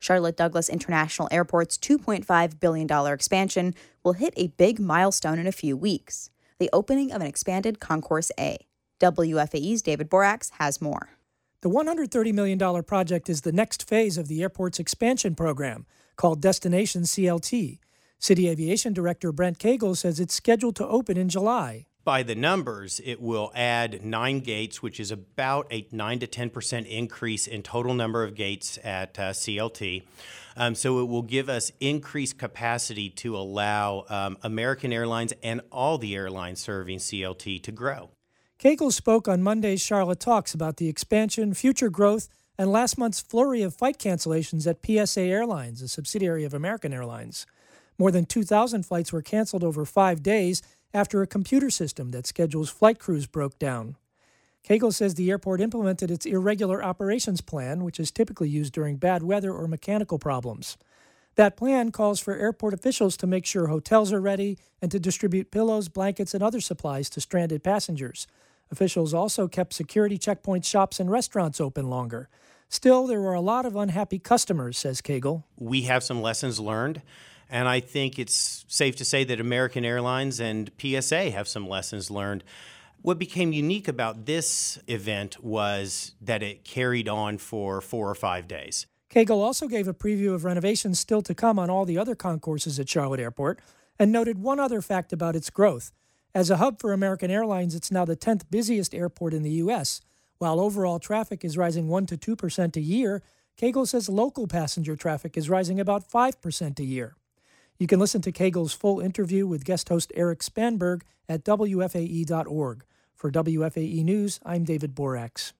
Charlotte Douglas International Airport's $2.5 billion expansion will hit a big milestone in a few weeks, the opening of an expanded Concourse A. WFAE's David Borax has more. The $130 million project is the next phase of the airport's expansion program, called Destination CLT. City Aviation Director Brent Cagle says it's scheduled to open in July. By the numbers, it will add 9 gates, which is about a 9 to 10% increase in total number of gates at CLT. So it will give us increased capacity to allow American Airlines and all the airlines serving CLT to grow. Cagle spoke on Monday's Charlotte Talks about the expansion, future growth, and last month's flurry of flight cancellations at PSA Airlines, a subsidiary of American Airlines. More than 2,000 flights were canceled over 5 days after a computer system that schedules flight crews broke down. Cagle says the airport implemented its irregular operations plan, which is typically used during bad weather or mechanical problems. That plan calls for airport officials to make sure hotels are ready and to distribute pillows, blankets, and other supplies to stranded passengers. Officials also kept security checkpoint shops and restaurants open longer. Still, there were a lot of unhappy customers, says Cagle. We have some lessons learned. And I think it's safe to say that American Airlines and PSA have some lessons learned. What became unique about this event was that it carried on for 4 or 5 days. Cagle also gave a preview of renovations still to come on all the other concourses at Charlotte Airport and noted one other fact about its growth. As a hub for American Airlines, it's now the 10th busiest airport in the U.S. While overall traffic is rising 1 to 2% a year, Cagle says local passenger traffic is rising about 5% a year. You can listen to Cagle's full interview with guest host Eric Spanberg at WFAE.org. For WFAE News, I'm David Borax.